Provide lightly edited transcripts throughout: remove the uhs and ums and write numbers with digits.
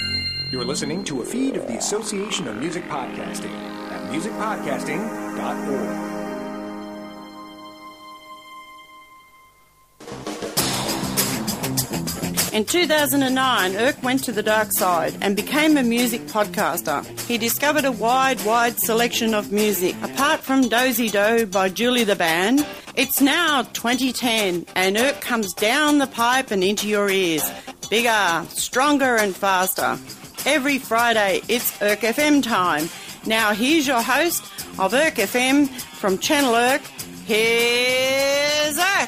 You're listening to a feed of the Association of Music Podcasting at musicpodcasting.org. In 2009, Irk went to the dark side and became a music podcaster. He discovered a wide selection of music. Apart from Dozy Do by Julie the Band, it's now 2010 and Irk comes down the pipe and into your ears. Bigger, stronger and faster. Every Friday, it's Irk FM time. Now here's your host of Irk FM from Channel Irk. Here's Irk.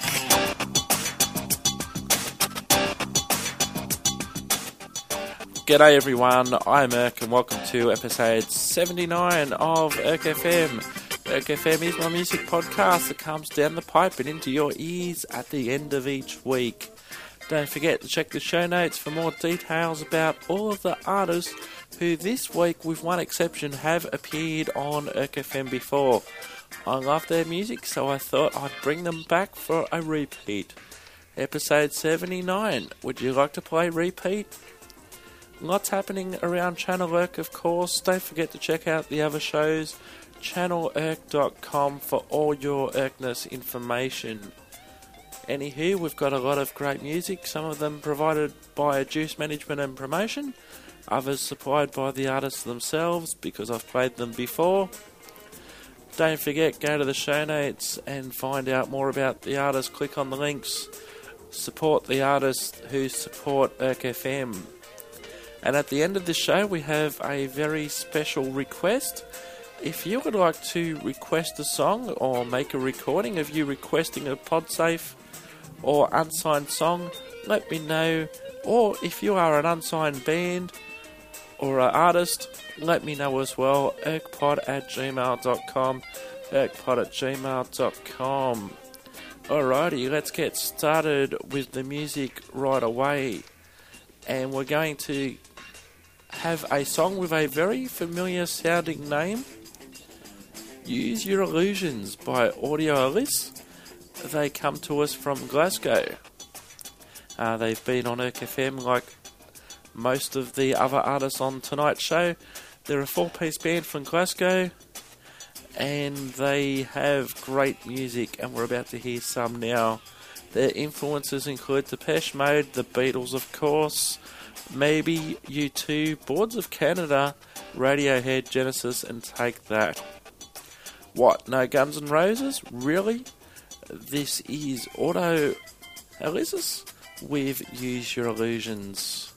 G'day everyone, I'm Irk and welcome to episode 79 of Irk FM. Irk FM is my music podcast that comes down the pipe and into your ears at the end of each week. Don't forget to check the show notes for more details about all of the artists who this week, with one exception, have appeared on Irk FM before. I love their music, so I thought I'd bring them back for a repeat. Episode 79, would you like to play repeat? Lots happening around Channel Irk, of course. Don't forget to check out the other shows, channelirk.com, for all your Irkness information. Anywho, we've got a lot of great music, some of them provided by Juice Management and Promotion, others supplied by the artists themselves because I've played them before. Don't forget, go to the show notes and find out more about the artists. Click on the links, support the artists who support Irk FM. And at the end of the show, we have a very special request. If you would like to request a song or make a recording of you requesting a PodSafe or unsigned song, let me know. Or if you are an unsigned band or an artist, let me know as well. irkpod@gmail.com, irkpod@gmail.com. Alrighty, let's get started with the music right away. And we're going to have a song with a very familiar sounding name, Use Your Illusions by Audio Alice. They come to us from Glasgow. They've been on Irk FM like most of the other artists on tonight's show. They're a 4-piece band from Glasgow and they have great music, and we're about to hear some now. Their influences include Depeche Mode, The Beatles of course, maybe U2, Boards of Canada, Radiohead, Genesis and Take That. What, no Guns N' Roses? Really? This is Audio Alice with Use Your Illusions.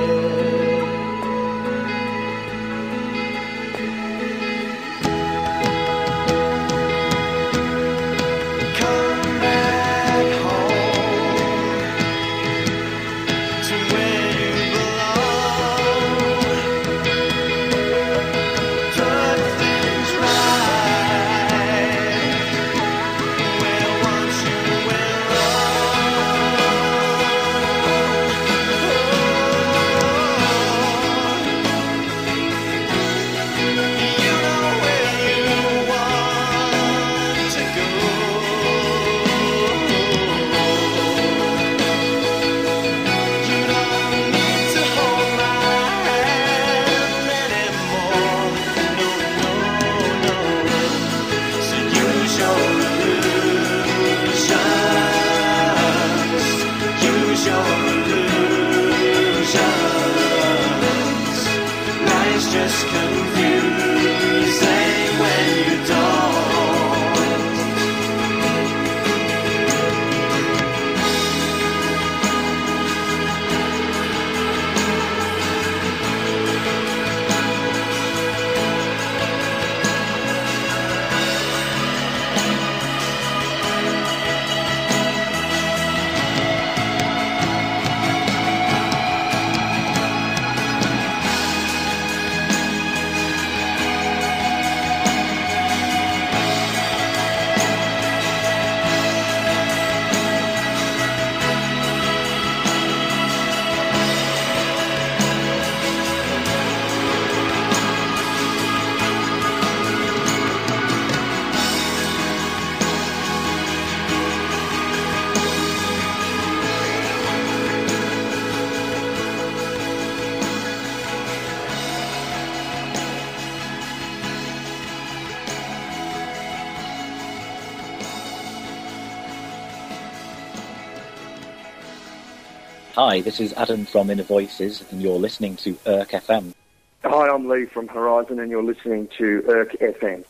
Hi, this is Adam from Inner Voices, and you're listening to Irk FM. Hi, I'm Lee from Horizon, and you're listening to Irk FM.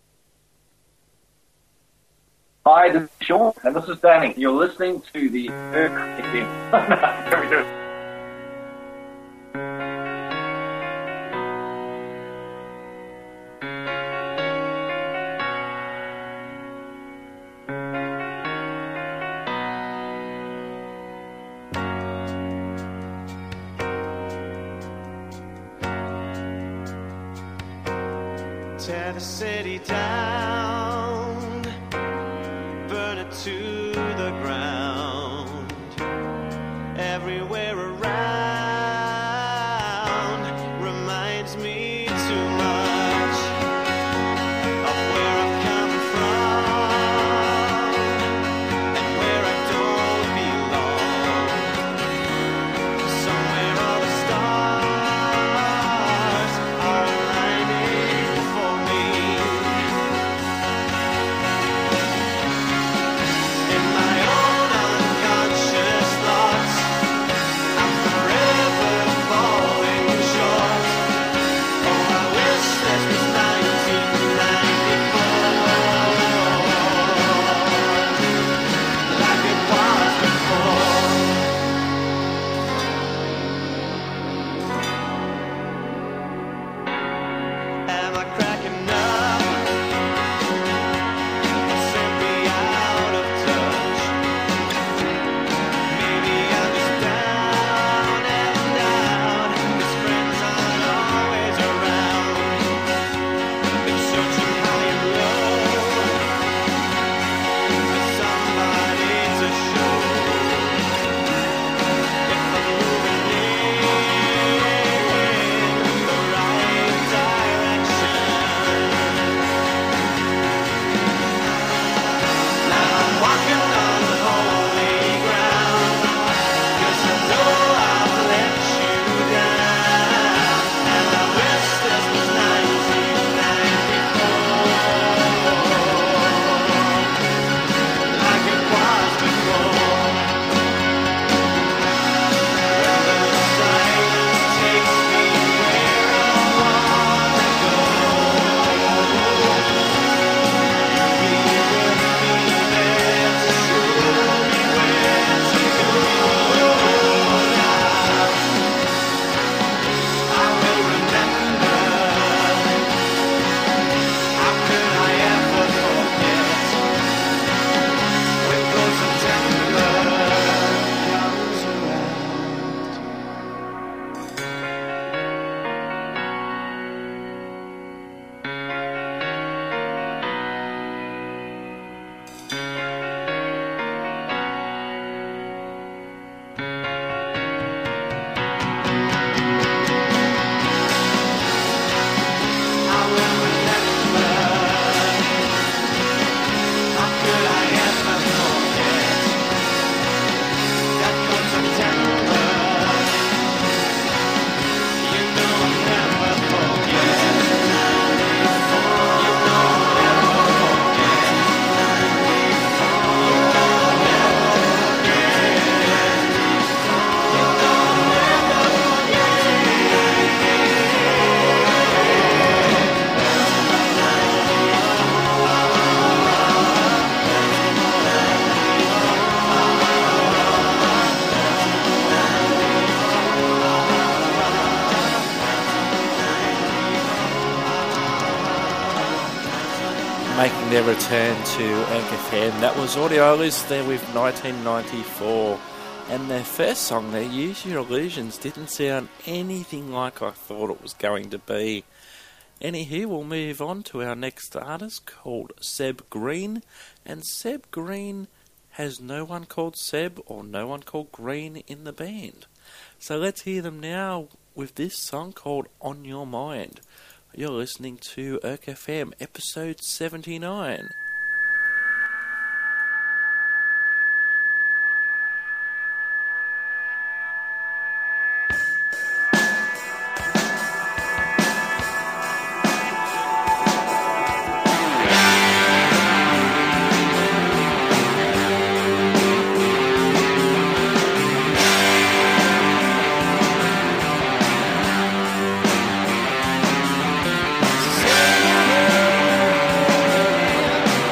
Hi, this is Sean, and this is Danny. You're listening to the Irk FM. Very good. Tear the city down, burn it to the ground. Everywhere around reminds me too much of where I've come from and where I don't belong. Somewhere all the stars are aligning for me. In my own unconscious thoughts, making their return to FM. That was Audio Illusions there with 1994. And their first song there, Use Your Illusions, didn't sound anything like I thought it was going to be. Anywho, we'll move on to our next artist called Seb Green. And Seb Green has no one called Seb or no one called Green in the band. So let's hear them now with this song called On Your Mind. You're listening to Erk FM, episode 79. Say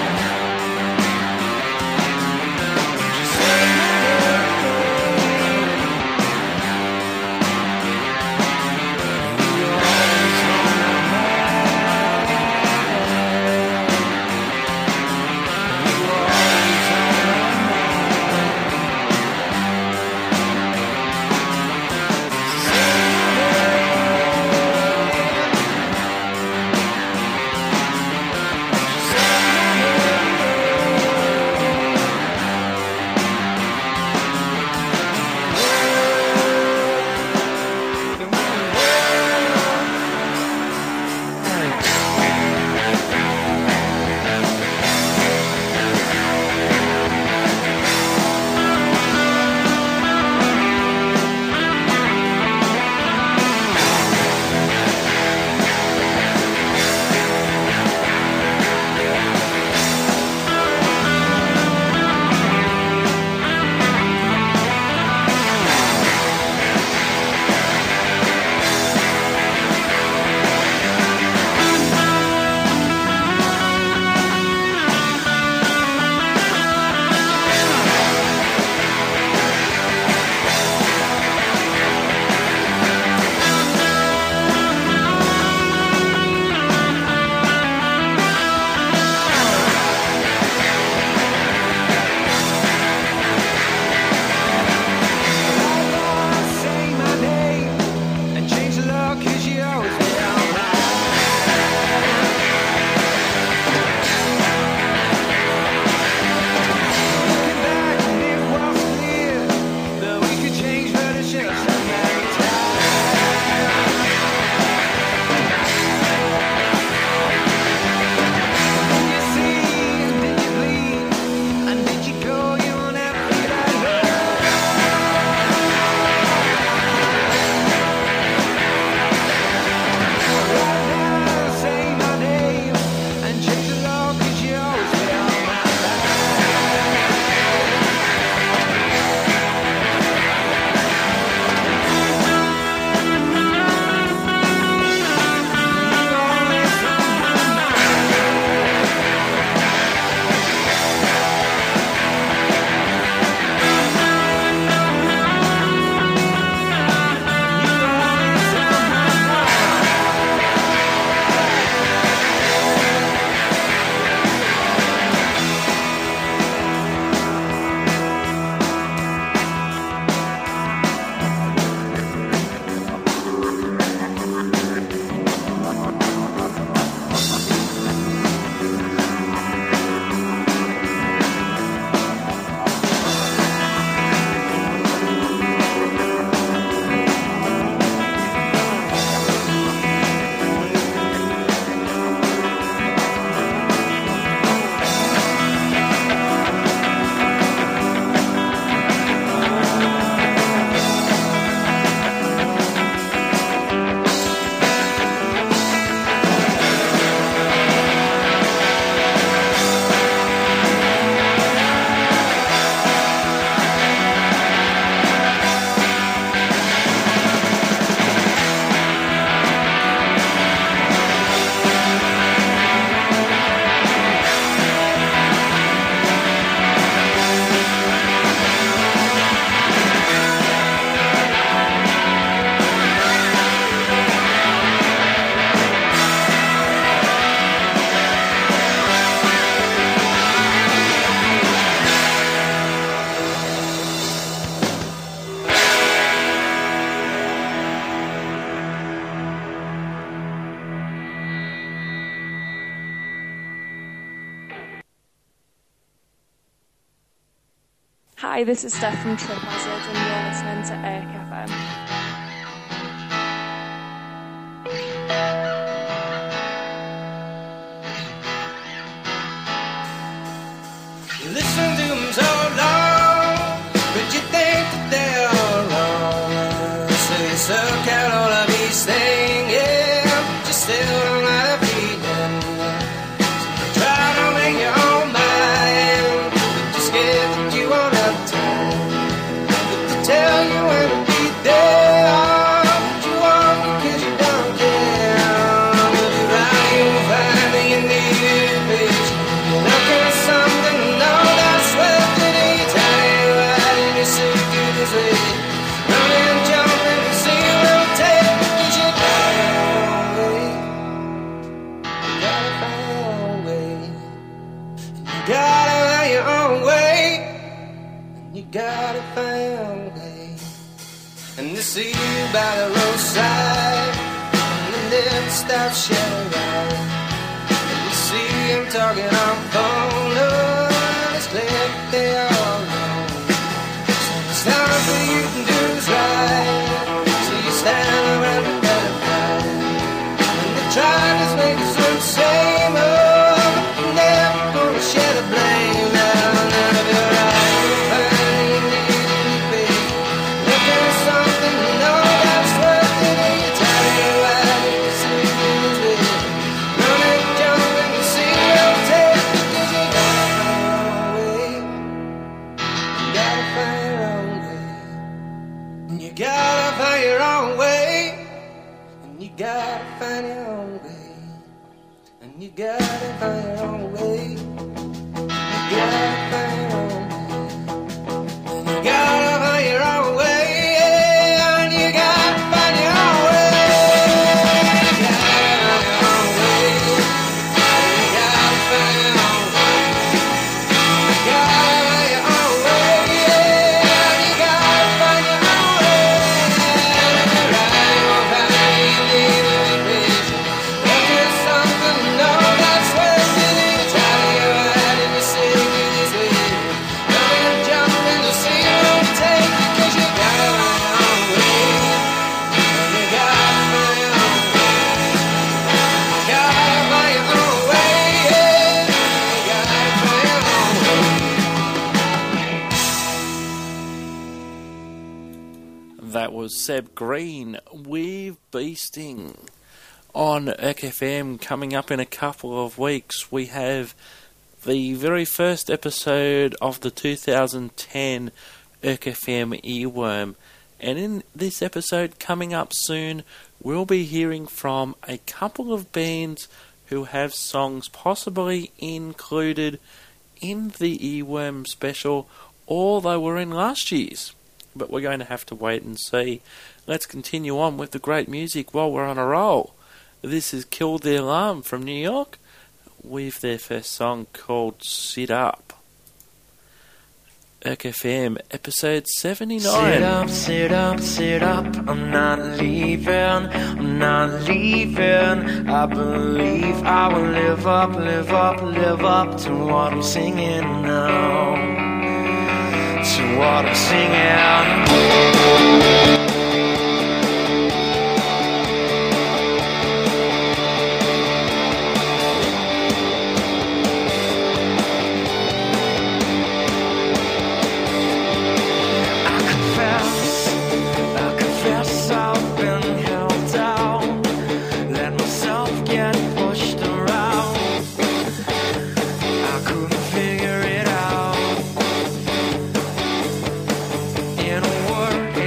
Hi, this is Steph from Trip Hazards, and you're listening to Irk FM. Listen to them so long, but you think that they're all wrong. So you suck out all of these things, yeah, but you still don't have a feeling. So you try to make your own mind, but you're scared that you won't have time. But they tell you when to be there, but you won't because you don't care. But you're right, you'll find that you need a bitch. You're looking for something to know that's worth it. They tell you right in your sick to this way. Run and jump and see what it'll take, because you gotta find your own way. You gotta find your own way. And you gotta find your own way. And they see you by the roadside, and they never stop shouting right. And you see him talking on phone, oh, it's clear that they are wrong. So it's time for you to do is right. So you stand around and let it fight. And they try to make us look the same, oh, but they're never gonna share the blame. Now, if you're right, you'll find you need to be looking for something to know that's worth it. And you tell you right, you see this way. Run and jump and you see what it'll take, because you gotta find your own way. You gotta find your own way. And you gotta find your own way. And you gotta find your own way. You gotta find your own way. And you gotta find your own way. Yeah, and you gotta find your own way. You gotta find your own way. You gotta find your own way. You gotta find your own way. Yeah, and you gotta find your own way. And you're right, you'll find you need to be patient. Looking for something to know that's worth it. You try to get right and you say do this way. Run and jump and you see what it'll take, because you gotta find your own way. And you gotta find your own way. You gotta find your own way. Yeah, you gotta find your own way. That was Seb Green with Beasting. On Irk FM, coming up in a couple of weeks, we have the very first episode of the 2010 Irk FM Earworm. And in this episode coming up soon, we'll be hearing from a couple of bands who have songs possibly included in the Earworm special, or they were in last year's. But we're going to have to wait and see. Let's continue on with the great music while we're on a roll. This is Kill the Alarm from New York with their first song called Sit Up. Irk FM, episode 79. Sit up, sit up, sit up. I'm not leaving, I'm not leaving. I believe I will live up, live up, live up to what I'm singing now. To what I'm singing. In a word,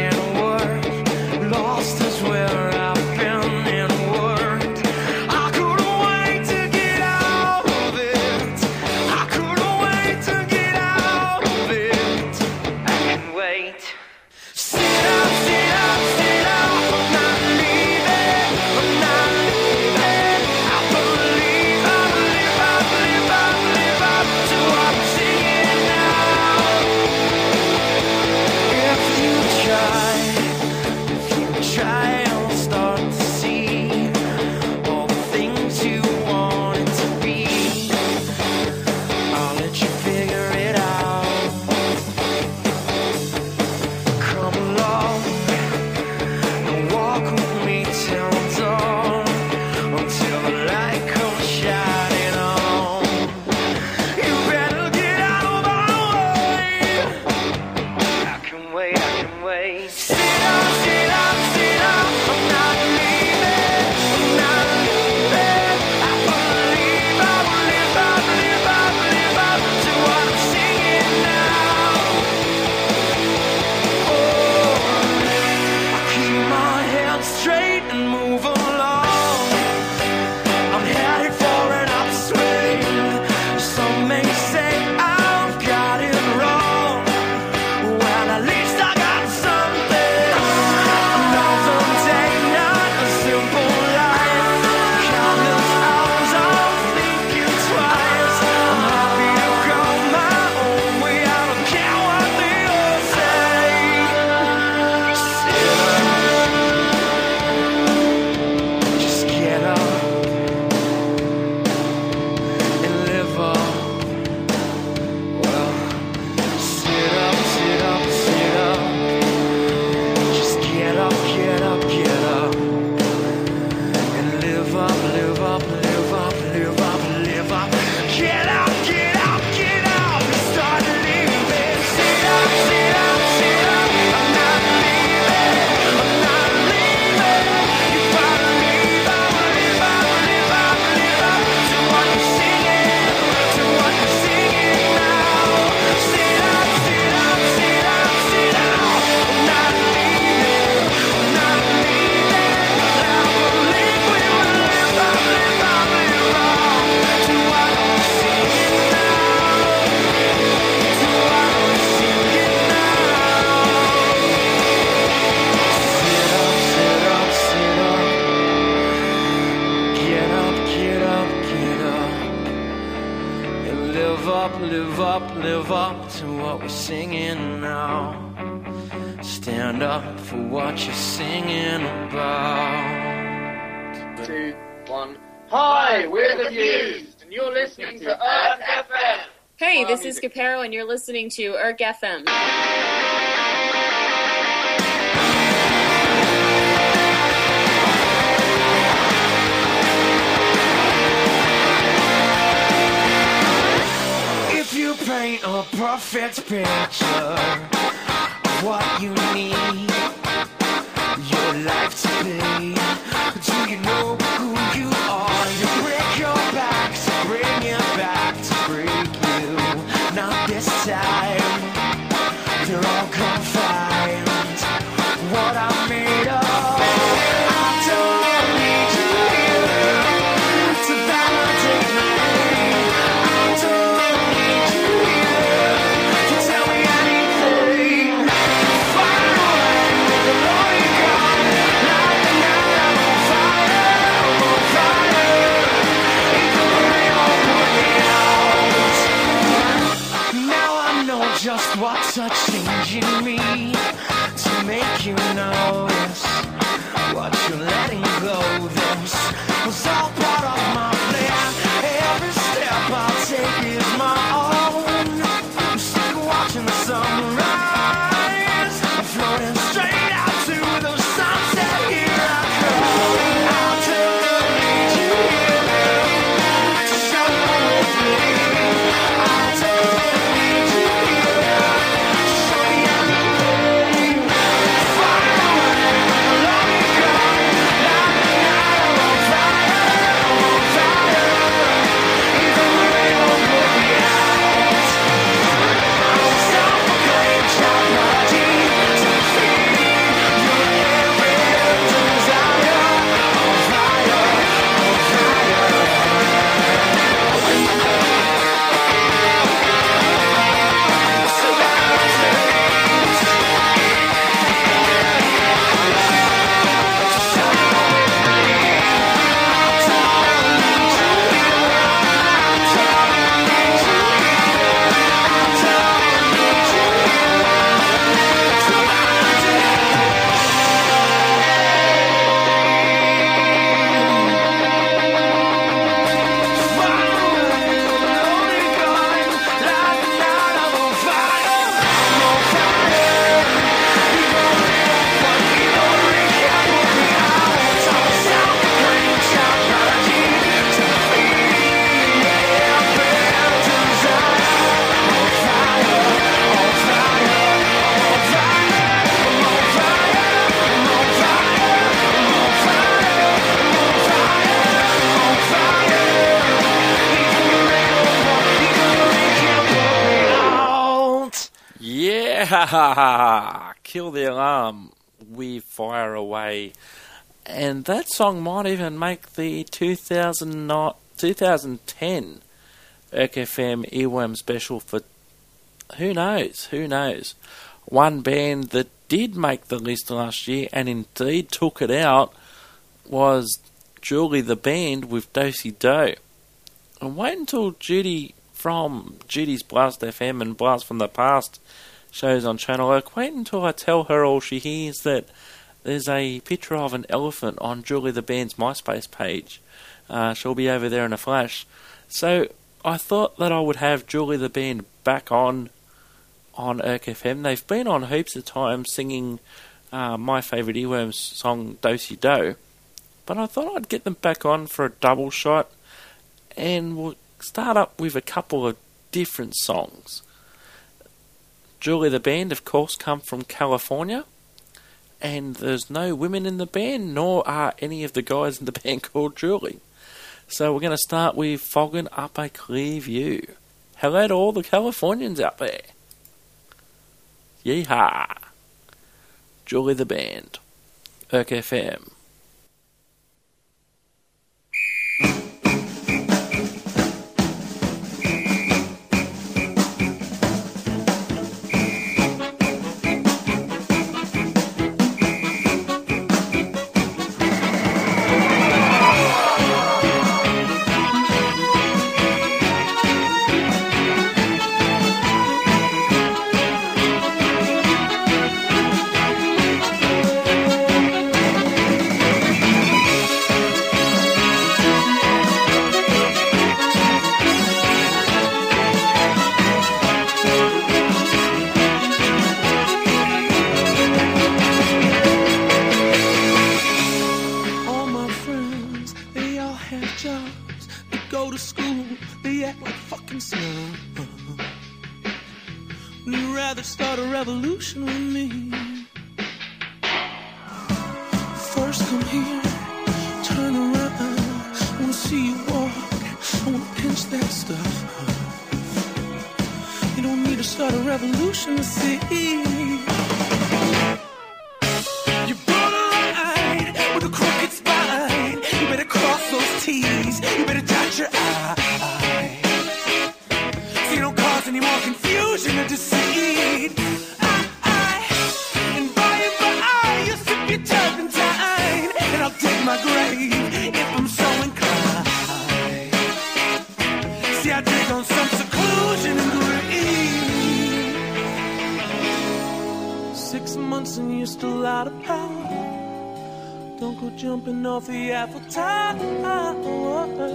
up to what we're singing now. Stand up for what you're singing about. 2, 1. Hi, we're the Views, and you're listening to Earth FM. Hey, this is Capero, and you're listening to ERK FM. If you paint a perfect picture of what you need your life to be, do you know who you are? You break your back to bring it back to break you. Not this time, they're all confined. What I'm made of, I don't need you here to validate me. I don't need you here to tell me anything. Fire away with the lonely gun, light the night, I'm on fire, I'm on fire. Even the rain won't put me out. Now I know just what's a change in me to make you notice what you're letting go. This was all part of my plan. Every step I'll take is my own. I'm sick of watching the sunrise. I'm floating straight out to the sunset. Here I come. I don't need you here to show with me. I don't need you here to show me anything. Fire away with the lonely gun. Light the night, I'm on fire, I'm on fire. Even the rain won't put me out. I'm a self-proclaimed child prodigy, defeating your every desire. On fire, on fire. Yeah, Kill the Alarm with Fire Away. And that song might even make the 2010 ERK FM Earworm special for who knows. One band that did make the list last year and indeed took it out was Julie the Band with Dosey Do. And wait until Judy from Judy's Blast FM and Blast from the Past shows on Channel Oak, wait until I tell her all she hears that there's a picture of an elephant on Julie the Band's MySpace page. She'll be over there in a flash. So I thought that I would have Julie the Band back on ERK FM. They've been on heaps of times singing my favourite Earworms song, Dosey Do. But I thought I'd get them back on for a double shot, and we'll start up with a couple of different songs. Julie the Band, of course, come from California, and there's no women in the band, nor are any of the guys in the band called Julie. So we're going to start with Fogging Up a Clear View. Hello to all the Californians out there. Yeehaw. Julie the Band, ERK FM. revolution with me. First come here, turn around. I wanna see you walk, I wanna pinch that stuff. You don't need to start a revolution to see. You brought a line with a crooked spine. You better cross those T's, you better dot your I. So you don't cause any more confusion or deceit. And by and by, you'll sip your turpentine, and I'll dig my grave if I'm so inclined. See, I dig on some seclusion and greed. 6 months and you're still out of power. Don't go jumping off the Eiffel Tower.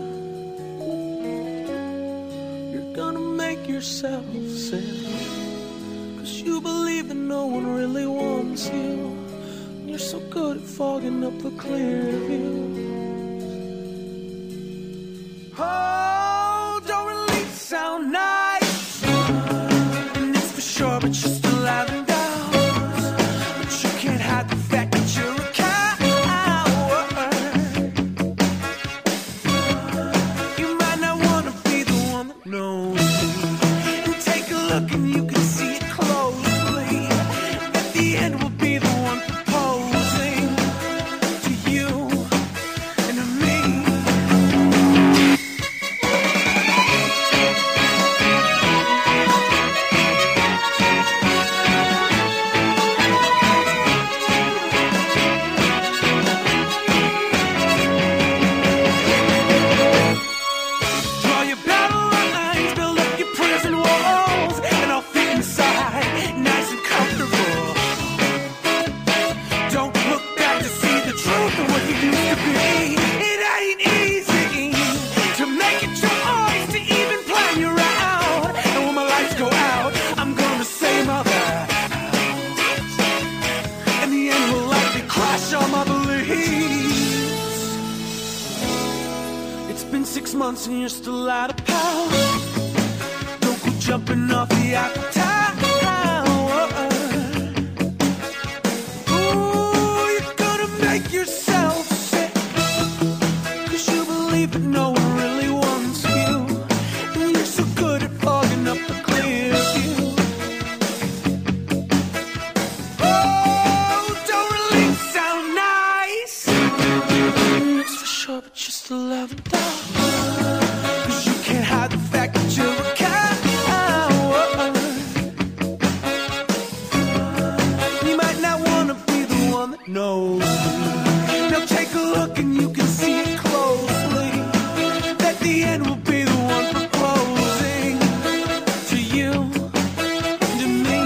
You're gonna make yourself sick, 'cause you believe that no one really wants you. You're so good at fogging up the clear view. Oh, don't really sound nice, and it's for sure, but you're still having doubts. But you can't hide the fact that you're a coward. You might not want to be the one that knows. And take a look and you can see it closely. At the end will be the one proposing to you and to me. Draw your battle lines, build up your prison walls, and I'll fit inside, nice and comfortable. Don't look back to see the truth of what you used to be. It ain't easy to make it choice, to even plan your route. And when my lights go out, I'm gonna say mother. And the end will likely crash all my beliefs. It's been 6 months and you're still out of power. Don't go jumping off the Eiffel Tower. Ooh, you're gonna make yourself sick, 'cause you believe that no one really wants you. And you're so good at fogging up the clear view. Oh, don't really sound nice, and it's for sure, but you're still having doubts. 'Cause you can't hide the fact that you're a coward. You might not want to be the one that knows. Now take a look and you can see it closely. That the end will be the one proposing to you and to me.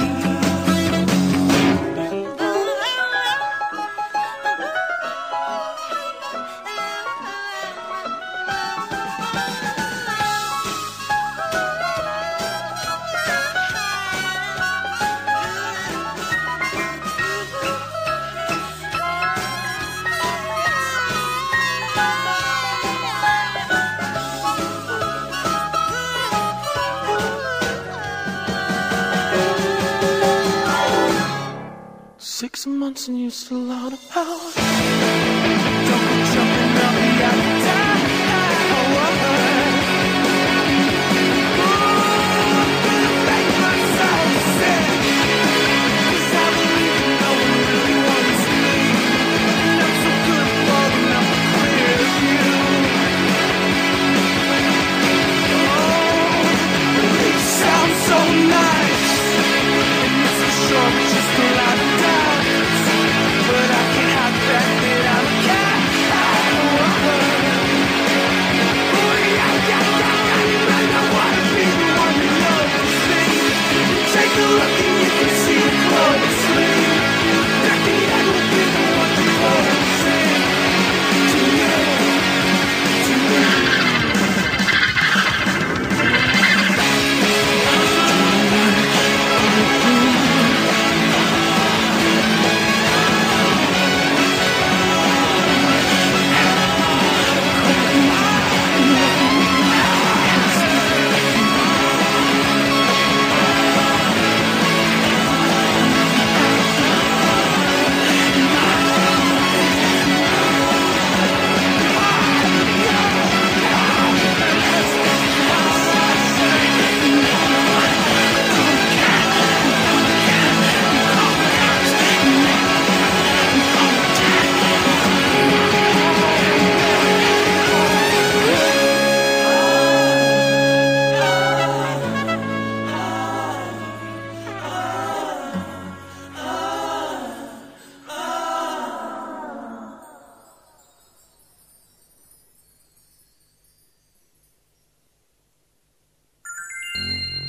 6 months and you're still out of power. Don't go jumping out the Eiffel Tower. But I can't hide the fact that I'm a cat.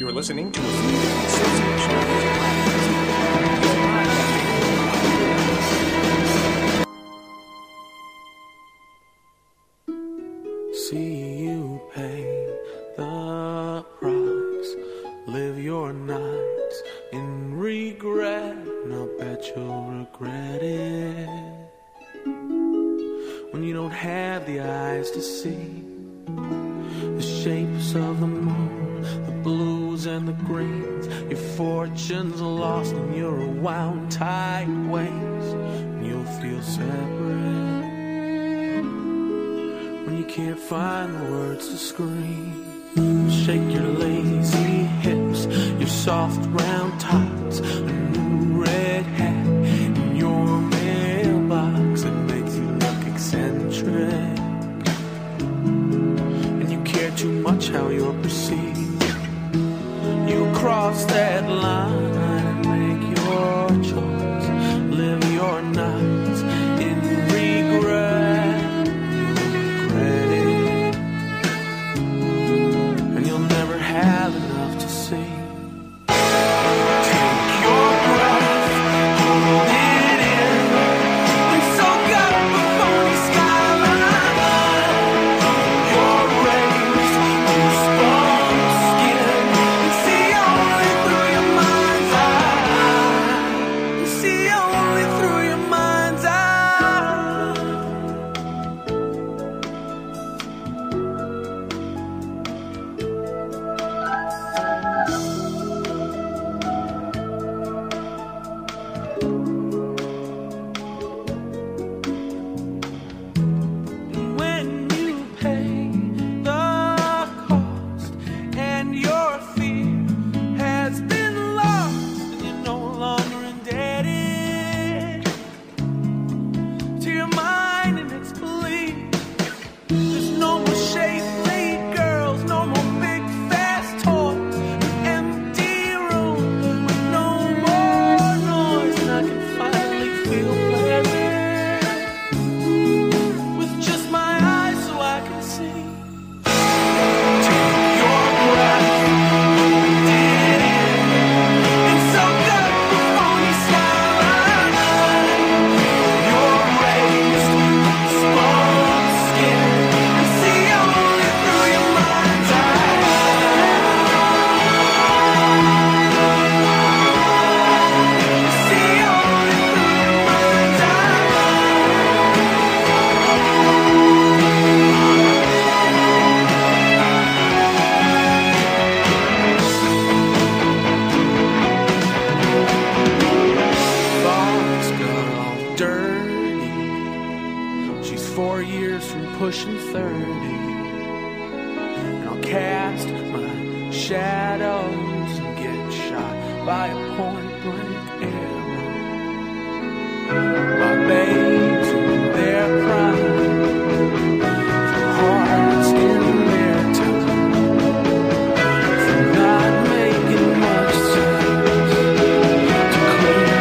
You're listening to a feed of the Association of Music Podcasting. See you pay the price, live your nights in regret, and I'll bet you'll regret it when you don't have the eyes to see the shapes of the moon, the blues and the greens. Your fortune's lost and you're wound tight ways, and you'll feel separate when you can't find the words to scream. Shake your lazy hips, your soft round tots, a new red hat in your mailbox that makes you look eccentric, and you care too much how you're perceived. You cross that line and make your choice, live your nights in regret. Have enough to see. Take your breath, hold it in, and soak up a phony skyline. Your rays, goosebumps skin, and see only through your mind's eye. And see only through your mind's eye. Pushing 30, and I'll cast my shadows and get shot by a point-blank arrow. My babes in their prime, for hearts in their time, for not making much sense to clear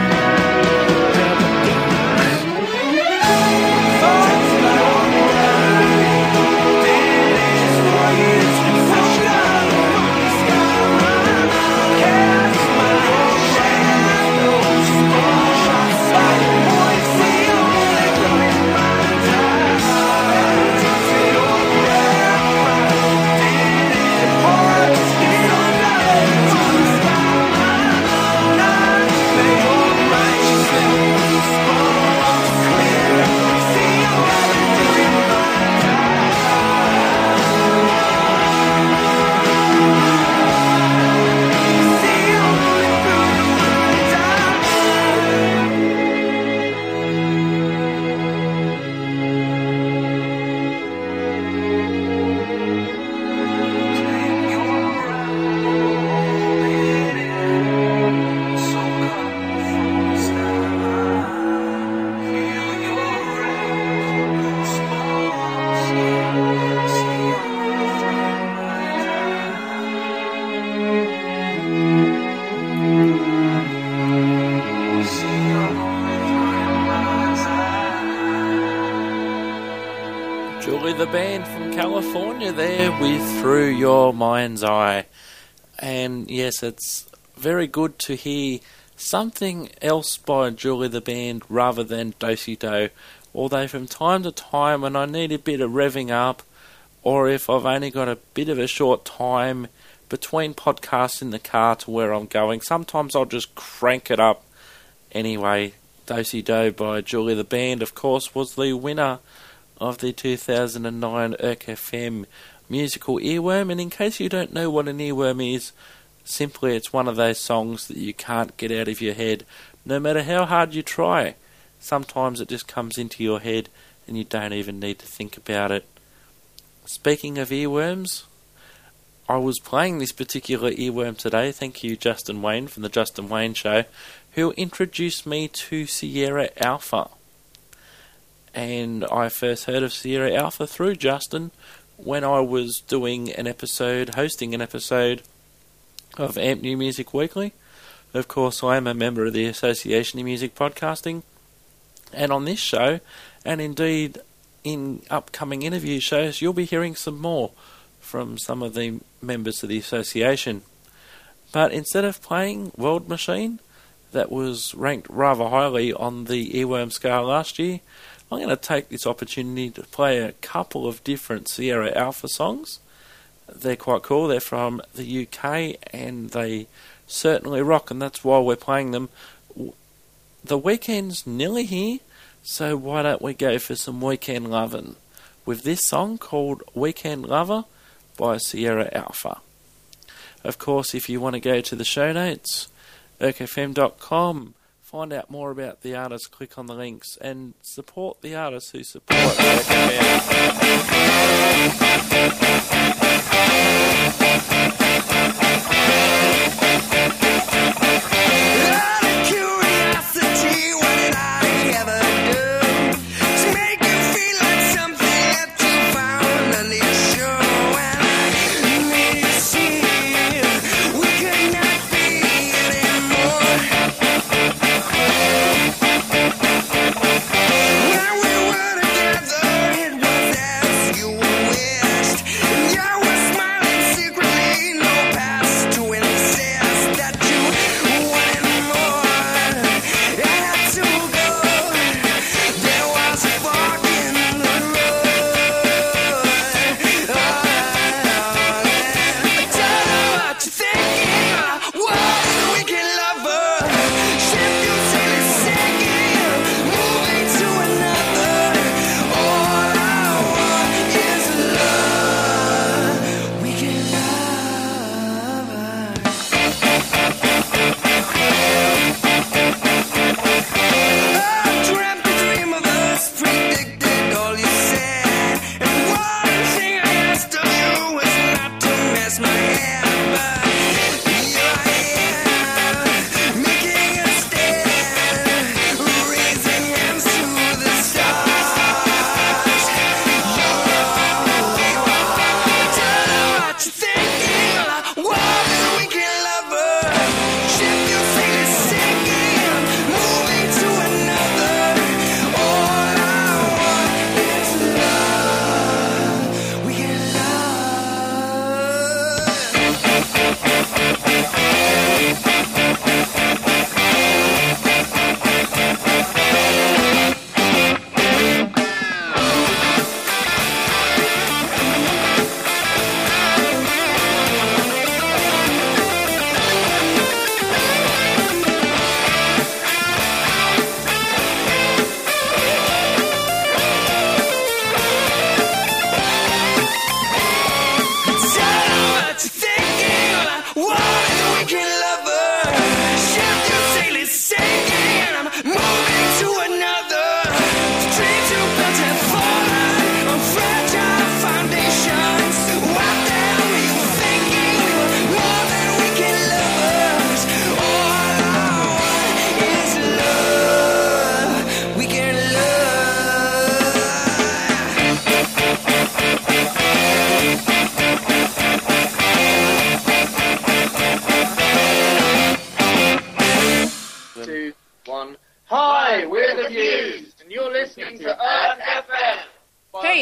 Julie the band from California there with Through Your Mind's Eye. And yes, it's very good to hear something else by Julie the Band rather than Do-Si Do. Although from time to time when I need a bit of revving up, or if I've only got a bit of a short time between podcasts in the car to where I'm going, sometimes I'll just crank it up. Anyway, Do-Si Do by Julie the Band, of course, was the winner of the 2009 ERC-FM musical earworm. And in case you don't know what an earworm is, simply it's one of those songs that you can't get out of your head, no matter how hard you try. Sometimes it just comes into your head and you don't even need to think about it. Speaking of earworms, I was playing this particular earworm today. Thank you, Justin Wayne from the Justin Wayne Show, who introduced me to Sierra Alpha. And I first heard of Sierra Alpha through Justin when I was hosting an episode of Amp New Music Weekly. Of course, I am a member of the Association of Music Podcasting. And on this show, and indeed in upcoming interview shows, you'll be hearing some more from some of the members of the association. But instead of playing World Machine, that was ranked rather highly on the earworm scale last year, I'm going to take this opportunity to play a couple of different Sierra Alpha songs. They're quite cool. They're from the UK and they certainly rock, and that's why we're playing them. The weekend's nearly here, so why don't we go for some weekend lovin' with this song called Weekend Lover by Sierra Alpha. Of course, if you want to go to the show notes, ercfm.com, find out more about the artists, click on the links, and support the artists who support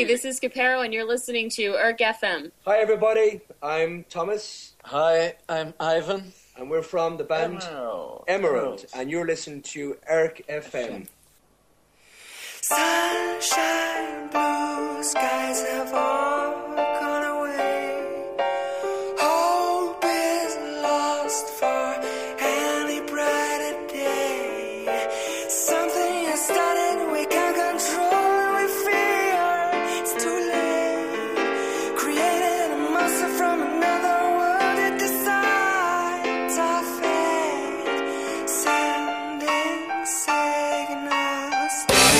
Hey, this is Capero, and you're listening to ERC FM. Hi everybody, I'm Thomas. Hi, I'm Ivan. And we're from the band Emerald, and you're listening to ERC FM. Sunshine, blue skies have all gone away. Hope is lost for any brighter day. Something has started we can't control, and we fear it's too late. Created a monster from another world, it decides our fate. Sending signals.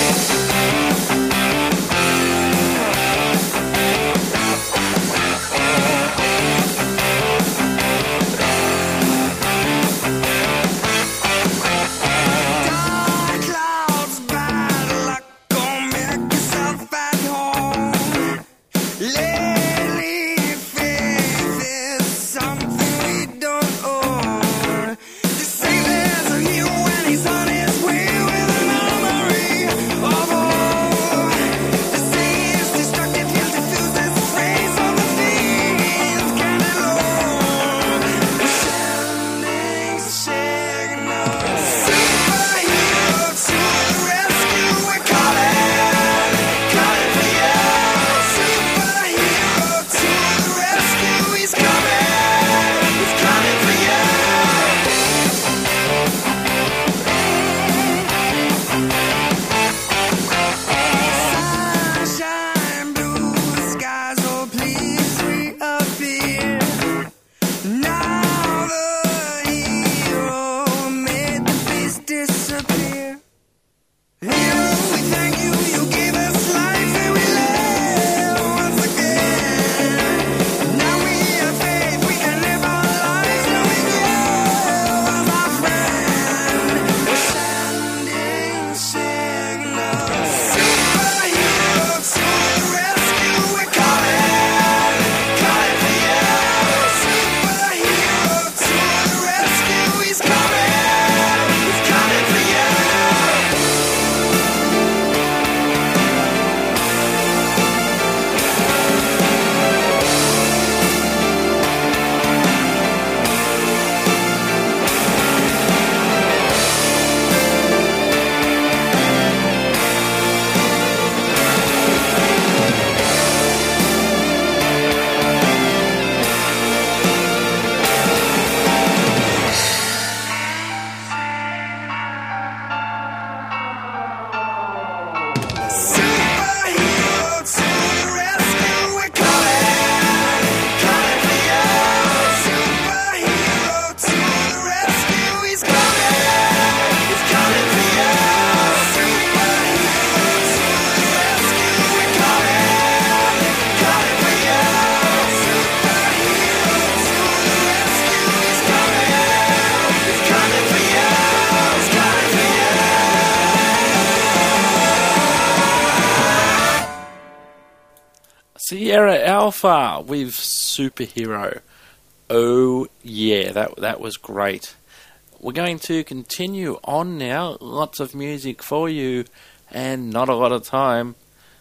Sierra Alpha with Superhero. Oh yeah, that was great. We're going to continue on now. Lots of music for you and not a lot of time.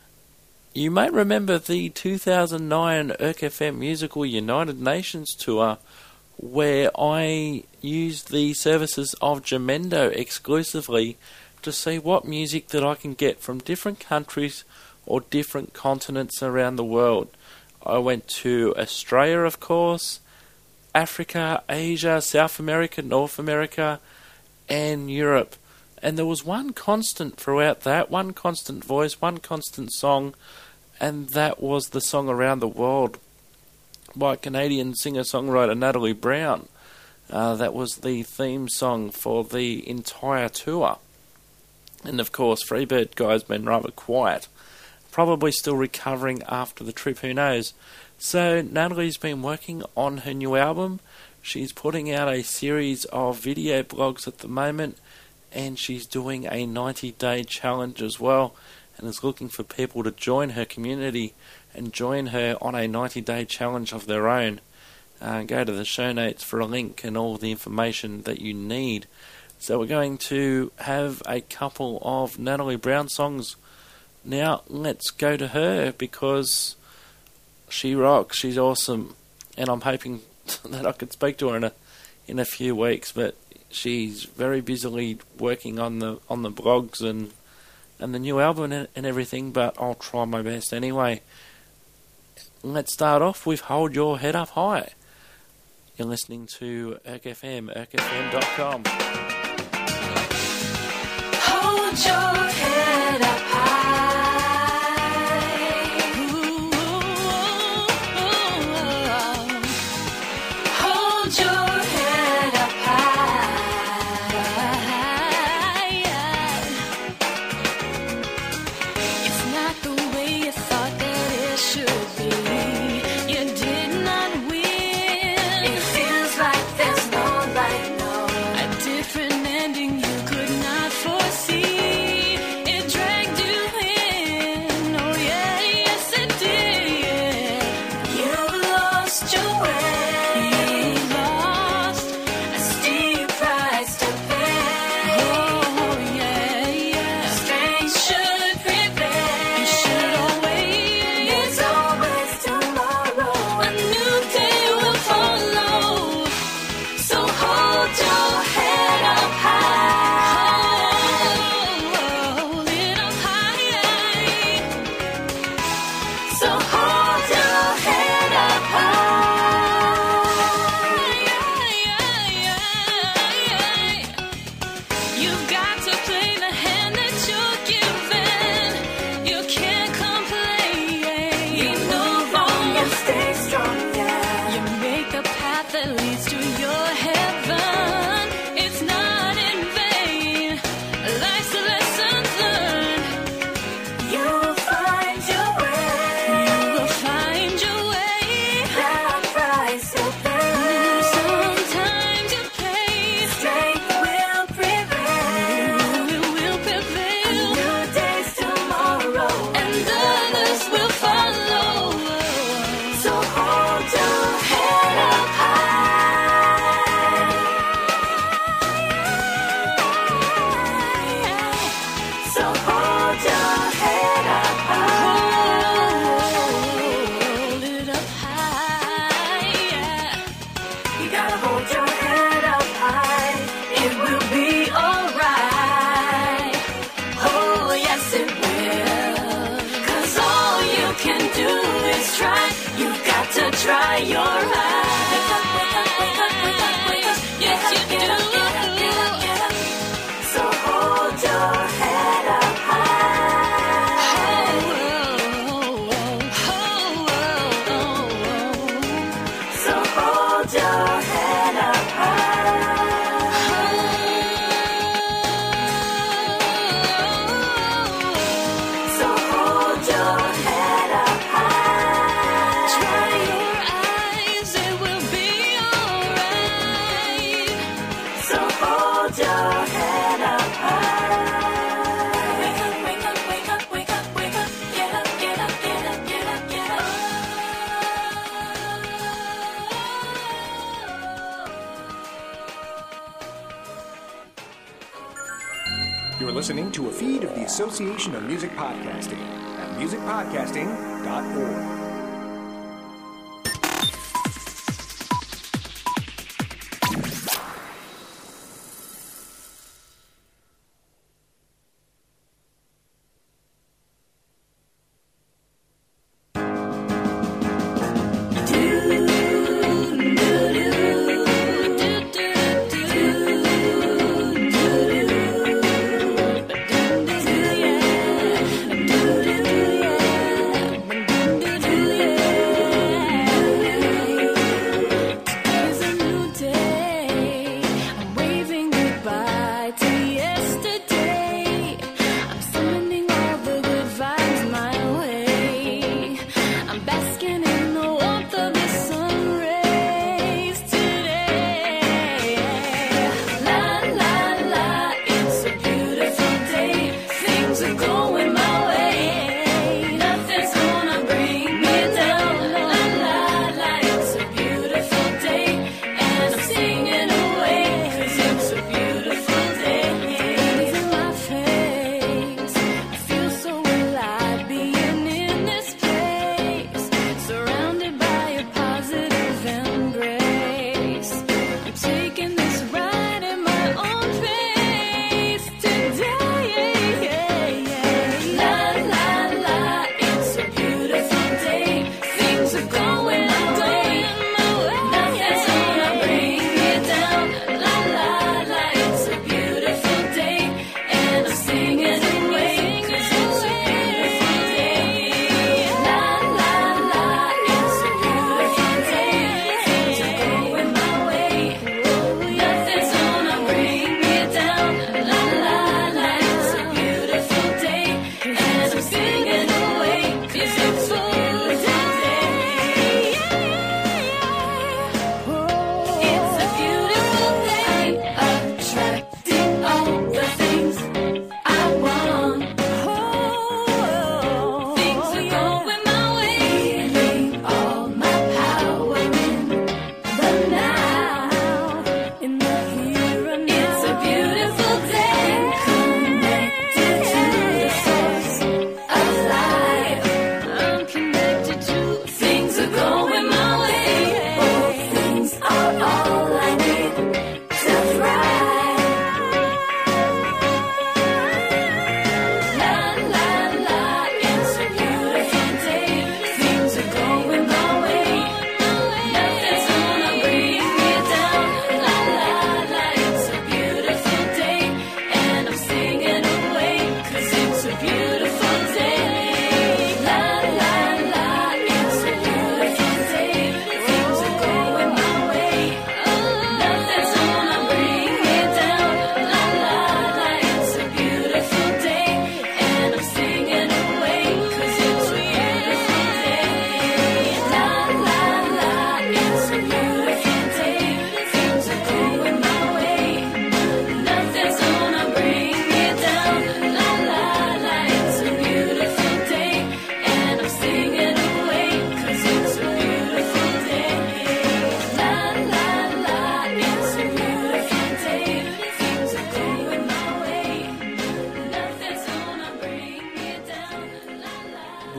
You may remember the 2009 ERC FM Musical United Nations Tour, where I used the services of Jamendo exclusively to see what music that I can get from different countries or different continents around the world. I went to Australia, of course, Africa, Asia, South America, North America, and Europe. And there was one constant throughout that, one constant voice, one constant song, and that was the song Around the World by Canadian singer-songwriter Natalie Brown. That was the theme song for the entire tour. And of course, Freebird Guy's been rather quiet. Probably still recovering after the trip, who knows. So Natalie's been working on her new album. She's putting out a series of video blogs at the moment, and she's doing a 90-day challenge as well, and is looking for people to join her community and join her on a 90-day challenge of their own. Go to the show notes for a link and all the information that you need. So we're going to have a couple of Natalie Brown songs Now, let's go to her because she rocks. She's awesome. And I'm hoping that I could speak to her in a few weeks, but she's very busily working on the blogs and the new album and everything, but I'll try my best anyway. Let's start off with Hold Your Head Up High. You're listening to Erk FM, erkfm.com. Hold your head up high. Ooh, hold your head up high. It's not the way you thought that it should be. You did not win. It feels like there's no light, no. A different ending you could not foresee. It dragged you in. Oh yeah, yes it did. You lost your way. You lost a steep price to pay. Oh yeah, yeah. Strength should prevail. You should always. There's always tomorrow. A new day will follow. So hold your head up high. Hold it up high. So hold your head up high. You've got to play the hand that you're given. You can't complain. You move on, you stay strong, yeah. You make the path that leads to your heaven. It's not in vain. Life's a lesson learned. You'll find your way. You will find your way. That price to pay. Sometimes you pay. Strength will prevail. It will prevail. A new day's tomorrow. And others will follow. So hold your head up high. So hold your head up high. Hold it up high. You gotta hold your head up high. It will be alright. Oh, yes it will. 'Cause all you can do is try. You've got to try your eyes. Yes, you do. So hold your head up high. So hold your head up high. So hold your head up high. Try your eyes, it will be alright. So hold your head up high. Wake up, wake up, wake up, wake up, wake up. Get up, get up, get up, get up, get up. You're listening to a feed of the Association of Music Podcasting at musicpodcasting.org. Do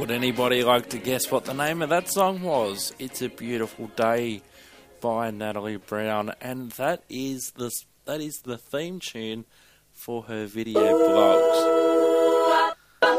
Would anybody like to guess what the name of that song was? It's a Beautiful Day by Natalie Brown, and that is the theme tune for her video blogs.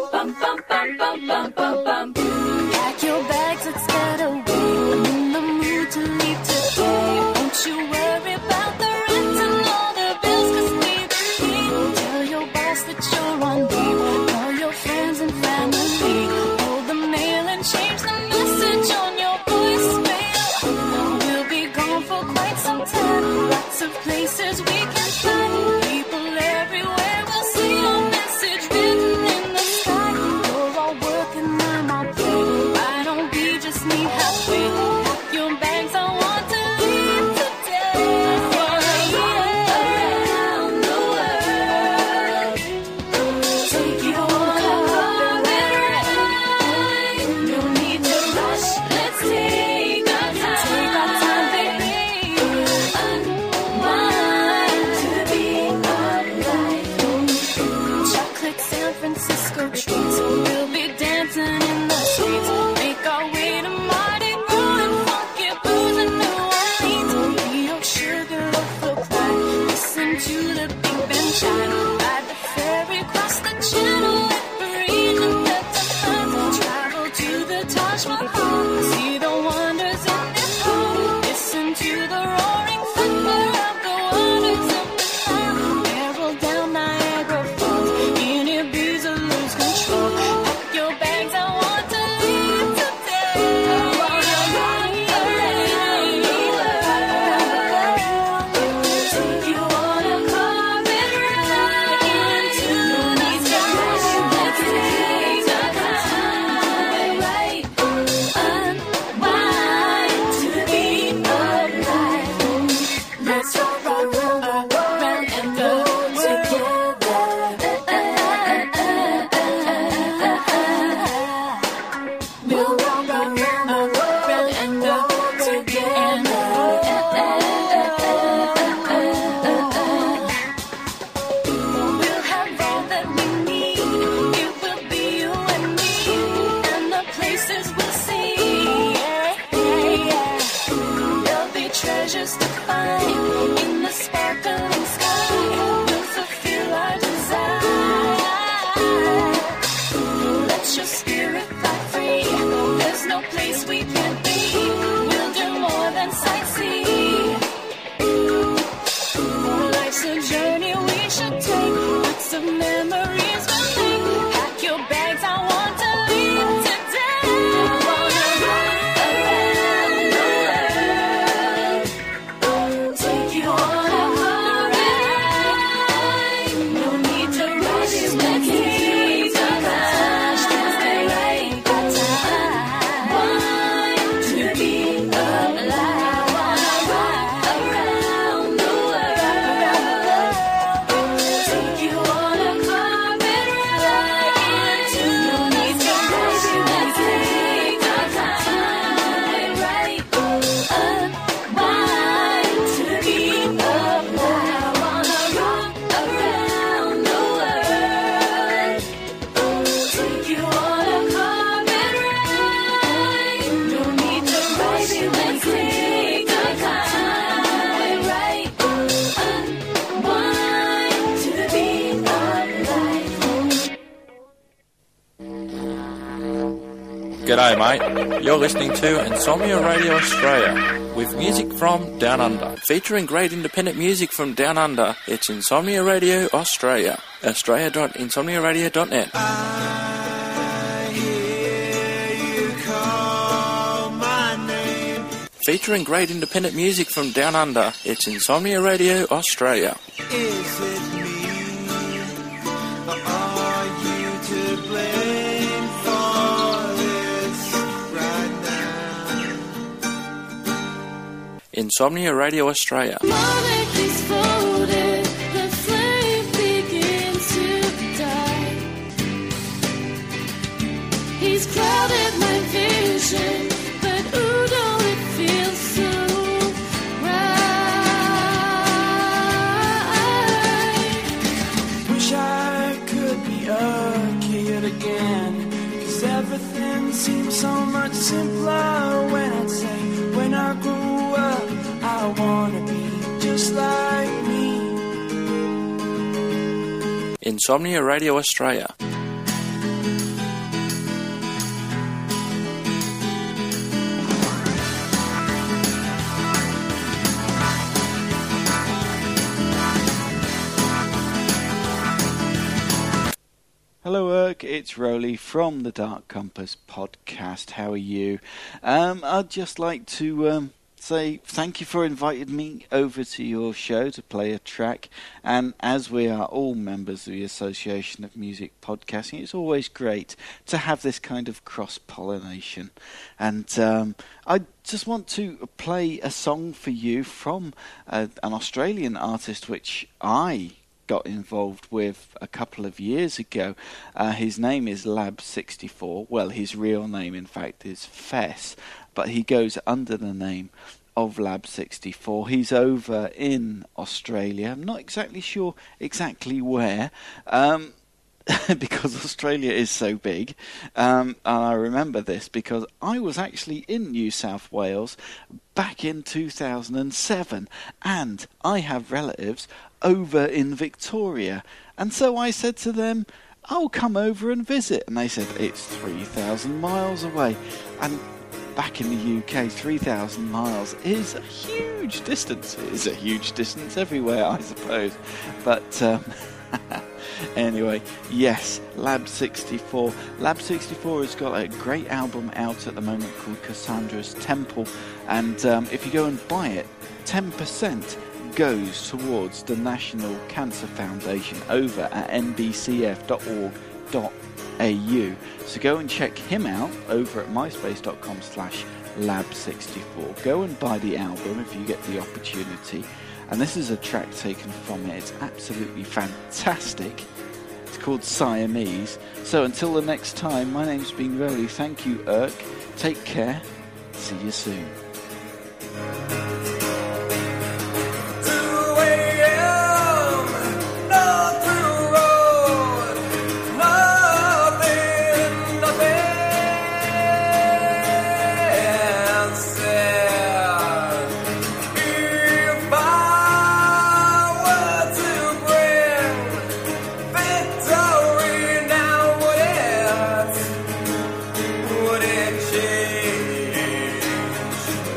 Pack your bags, let's get away. I'm in the mood to leave today. Don't you worry about the rent and all the bills, 'cause we pay. Tell your boss that you're on leave. Call your friends and family. Hold the mail and change the message on your voicemail. We'll be gone for quite some time. Lots of places we can find. People everywhere will see your message written in the sky. You're all work and I'm all play. I don't be just need halfway. Pack your bags, I want to leave today. Around the world, take you on a carpet ride. No need to rush, let's take our time, baby. Unwind to the beat of life. Chocolate San Francisco treats. We'll be dancing in the streets. Make our way to Mardi Gras and funky blues in New Orleans. Rio, Sugarloaf, look like. Listen to the Big Ben chime. Ride the ferry across the channel with Parisian Petalines. Travel to the Taj Mahal. See the wonders in this home. Listen to the roaring thunder of the waters of the Nile. Barrel down Niagara Falls. In Ibiza, lose control. Pack your bags, I want to leave today. Around the world, take you on a carpet ride. Into the sky, let's take our time, right? Unwind to the beat of life. Let's rock around and go together. We'll rock around and go together. We'll have all that we need. It will be you and me, and the places we'll see. There'll be treasures to find in the sparkling sky. We'll fulfill our desire. Let your spirit fly free. There's no place we can't be. We'll do more than sightsee. Life's a journey we should take. Lots of memories we'll make. Pack your bags, I want to leave today. Wanna ride around the world. Take you on a carpet ride. No need to rush, let's take our time. Stay right on time. Wind to the beat of life. Wanna ride around the world. Take you on a carpet ride. No need to rush, let's take our time. Right, unwind to the beat of life. Wanna rock around the world. Take you on a carpet ride. No need to rush, let's take our time. Right, unwind to the beat of life. G'day, mate. You're listening to Insomnia Radio Australia with music from Down Under. Featuring great independent music from Down Under, it's Insomnia Radio Australia. Australia.insomniaradio.net. Featuring great independent music from Down Under, it's Insomnia Radio Australia. Is it me? Or are you to blame for this right now? Insomnia Radio Australia. Monarchy's folded, the flame begins to die. He's clouded my vision, but ooh, don't it feel so right? Wish I could be a kid again, 'cause 'cause everything seems so much simpler when I'd say, when I grew up, I wanna be just like me. Insomnia Radio Australia. Hello, Erk. It's Rowley from the Dark Compass podcast. How are you? I'd just like to say thank you for inviting me over to your show to play a track. And as we are all members of the Association of Music Podcasting, it's always great to have this kind of cross-pollination. And I just want to play a song for you from an Australian artist which I got involved with a couple of years ago. His name is Lab64. Well, his real name, in fact, is Fess, but he goes under the name of Lab64. He's over in Australia. I'm not exactly sure exactly where, because Australia is so big. And I remember this because I was actually in New South Wales back in 2007, and I have relatives over in Victoria, and so I said to them, I'll come over and visit, and they said it's 3,000 miles away. And back in the UK, 3,000 miles is a huge distance. It is a huge distance everywhere, I suppose, but anyway, yes, Lab64 has got a great album out at the moment called Cassandra's Temple, and if you go and buy it, 10% goes towards the National Cancer Foundation over at nbcf.org.au. So go and check him out over at myspace.com/lab64. Go and buy the album if you get the opportunity. And this is a track taken from it. It's absolutely fantastic. It's called Siamese. So until the next time, my name's been Rowley. Thank you, Erk. Take care. See you soon. Would it change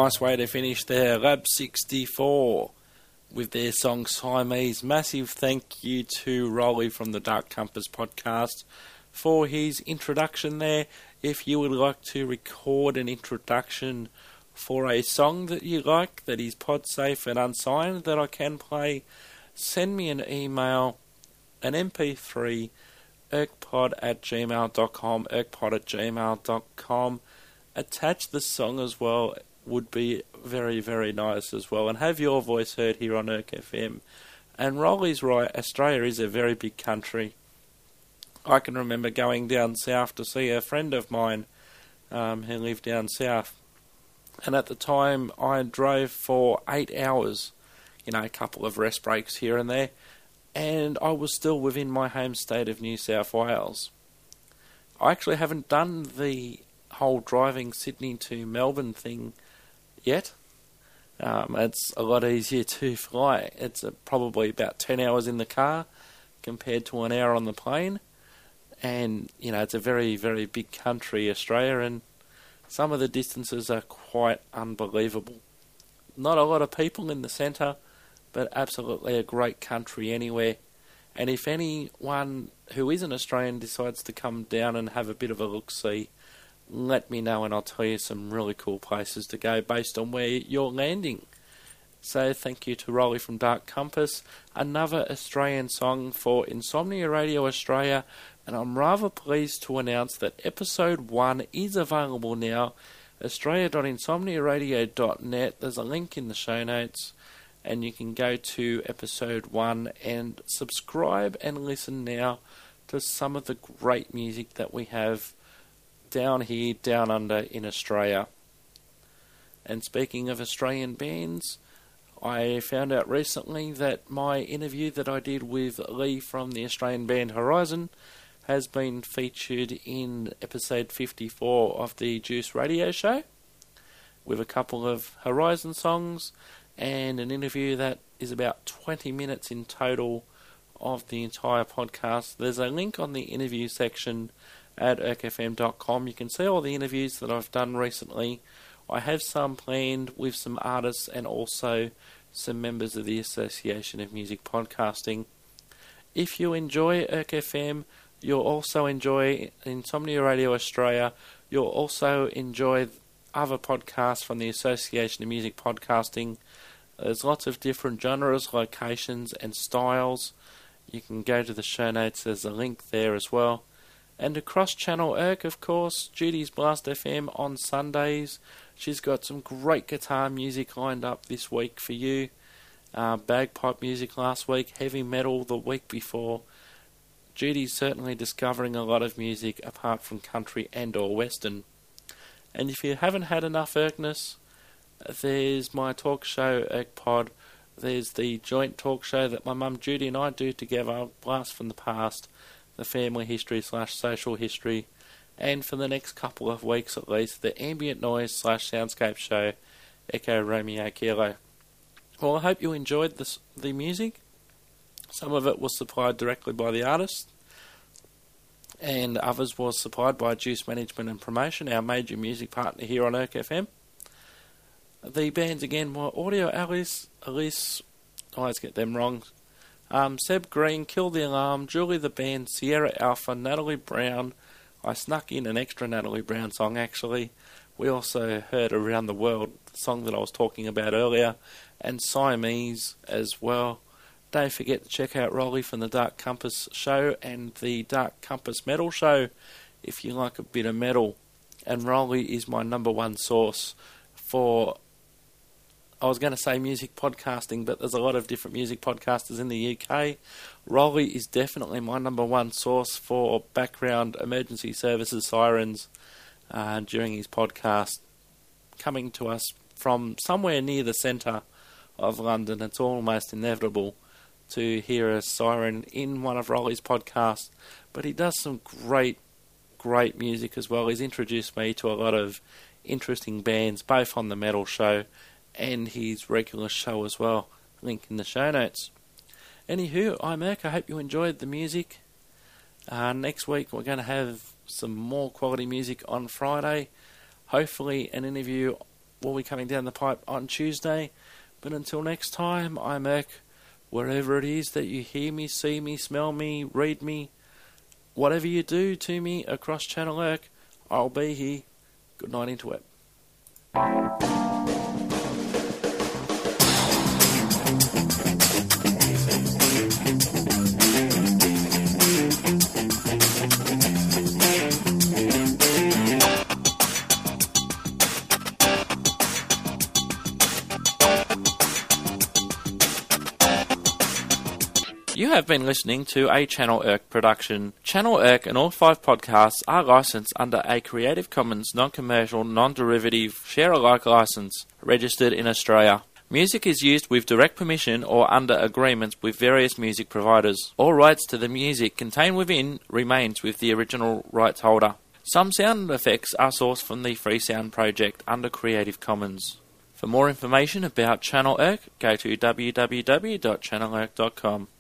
Nice way to finish there. Lab 64 with their song Siamese. Massive thank you to Rolly from the Dark Compass podcast for his introduction there. If you would like to record an introduction for a song that you like, that is pod safe and unsigned, that I can play, send me an email, an MP3, erkpod@gmail.com, erkpod@gmail.com. Attach the song as well, would be very, very nice as well, and have your voice heard here on Erk FM. And Rolly's right, Australia is a very big country. I can remember going down south to see a friend of mine who lived down south, and at the time I drove for 8 hours, a couple of rest breaks here and there, and I was still within my home state of New South Wales. I actually haven't done the whole driving Sydney to Melbourne thing yet. It's a lot easier to fly. It's probably about 10 hours in the car compared to an hour on the plane. And, it's a very, very big country, Australia, and some of the distances are quite unbelievable. Not a lot of people in the centre, but absolutely a great country anywhere. And if anyone who isn't Australian decides to come down and have a bit of a look-see, let me know and I'll tell you some really cool places to go based on where you're landing. So thank you to Rolly from Dark Compass. Another Australian song for Insomnia Radio Australia, and I'm rather pleased to announce that episode 1 is available now. Australia.insomniaradio.net. There's a link in the show notes, and you can go to episode 1 and subscribe and listen now to some of the great music that we have down here, down under in Australia. And speaking of Australian bands, I found out recently that my interview that I did with Lee from the Australian band Horizon has been featured in episode 54 of the Juice Radio Show, with a couple of Horizon songs and an interview that is about 20 minutes in total of the entire podcast. There's a link on the interview section at erkfm.com. You can see all the interviews that I've done recently. I have some planned with some artists and also some members of the Association of Music Podcasting. If you enjoy Erk FM, you'll also enjoy Insomnia Radio Australia. You'll also enjoy other podcasts from the Association of Music Podcasting. There's lots of different genres, locations and styles. You can go to the show notes, there's a link there as well. And across Channel Erk, of course, Judy's Blast FM on Sundays. She's got some great guitar music lined up this week for you. Bagpipe music last week, heavy metal the week before. Judy's certainly discovering a lot of music apart from country and or western. And if you haven't had enough Erkness, there's my talk show, Erk Pod. There's the joint talk show that my mum Judy and I do together, Blast from the Past, the family history / social history, and for the next couple of weeks at least, the ambient noise / soundscape show, Echo Romeo Kilo. Well, I hope you enjoyed the music. Some of it was supplied directly by the artist, and others was supplied by Juice Management and Promotion, our major music partner here on Erk FM. The bands again were Audio Alice, I always get them wrong, Seb Green, Kill the Alarm, Julie the Band, Sierra Alpha, Natalie Brown. I snuck in an extra Natalie Brown song actually. We also heard Around the World, the song that I was talking about earlier, and Siamese as well. Don't forget to check out Rolly from the Dark Compass show and the Dark Compass Metal show if you like a bit of metal. And Rolly is my number one source for, I was going to say music podcasting, but there's a lot of different music podcasters in the UK. Rolly is definitely my number one source for background emergency services sirens during his podcast, coming to us from somewhere near the centre of London. It's almost inevitable to hear a siren in one of Rolly's podcasts, but he does some great music as well. He's introduced me to a lot of interesting bands, both on the metal show and his regular show as well. Link in the show notes. Anywho, I'm Erk. I hope you enjoyed the music. Next week we're going to have some more quality music on Friday. Hopefully an interview will be coming down the pipe on Tuesday. But until next time, I'm Irk. Wherever it is that you hear me, see me, smell me, read me, whatever you do to me across Channel Irk, I'll be here. Good night, Interweb. You have been listening to a Channel Irk production. Channel Irk and all 5 podcasts are licensed under a Creative Commons non-commercial, non-derivative, share-alike license, registered in Australia. Music is used with direct permission or under agreements with various music providers. All rights to the music contained within remains with the original rights holder. Some sound effects are sourced from the Freesound project under Creative Commons. For more information about Channel Irk, go to www.channelirk.com.